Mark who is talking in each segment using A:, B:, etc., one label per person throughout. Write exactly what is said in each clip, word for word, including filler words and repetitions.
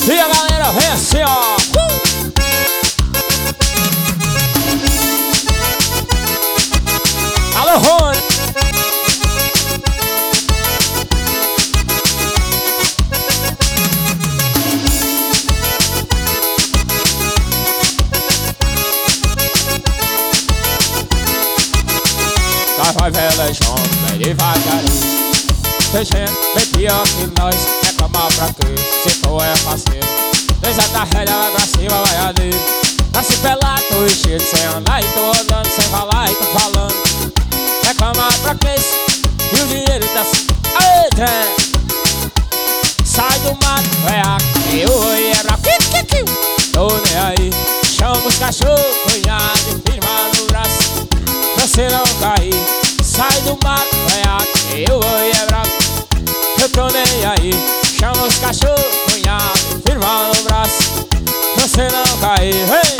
A: E a galera vem assim, ó. uh! Alô, Rony. Vai, vai, velejão, bem devagarinho. Tem gente bem pior que nós, reclamar pra quê? Se for é parceiro. Desata a rédea, vai pra cima, vai ali. Nasce pelado, tô enchido sem andar. E tô andando sem falar, e tô falando. Reclamar pra quê? E o dinheiro tá... Aê, trem! Sai do mato, é aqui. Eu vou e é pra... Tô nem aí. Chama os cachorros, cunhado, e firma no braço pra você não cair. Sai do mato, é aqui. Eu vou e é pra... Eu tô nem aí. Chama os cachorros, cunhado, firma no braço pra você não cair. Hey!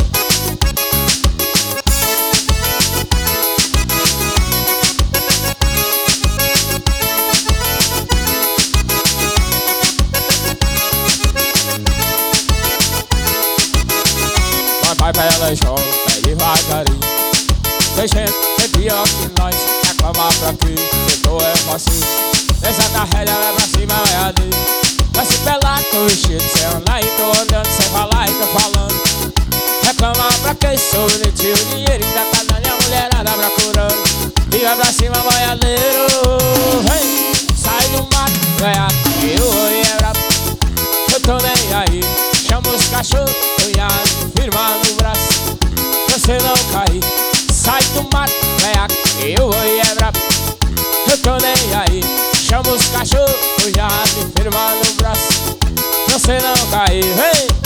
A: Vai pra ela, joga, vai devagarinho. Tem gente é pior que nós, reclamar pra quê? Se tô é fácil. Desata a rédea, vai pra cima, vai ali. Vai se pelar, tô enchido sem andar. E tô andando sem falar, e tô falando. Reclamar pra quê? Sobre ti, o dinheiro ainda tá dando e a mulherada procurando. E vai pra cima, boiadeiro. Vem, sai do mato, vai aqui. Eu vou e é pra... Eu tô nem aí. Chama os cachorros, cunhado, firma no braço pra você não cair. Sai do mato, vem aqui, eu vou e é brabo. Eu tô nem aí. Chama os cachorros, cunhado, firma no braço pra você não cair. Vem!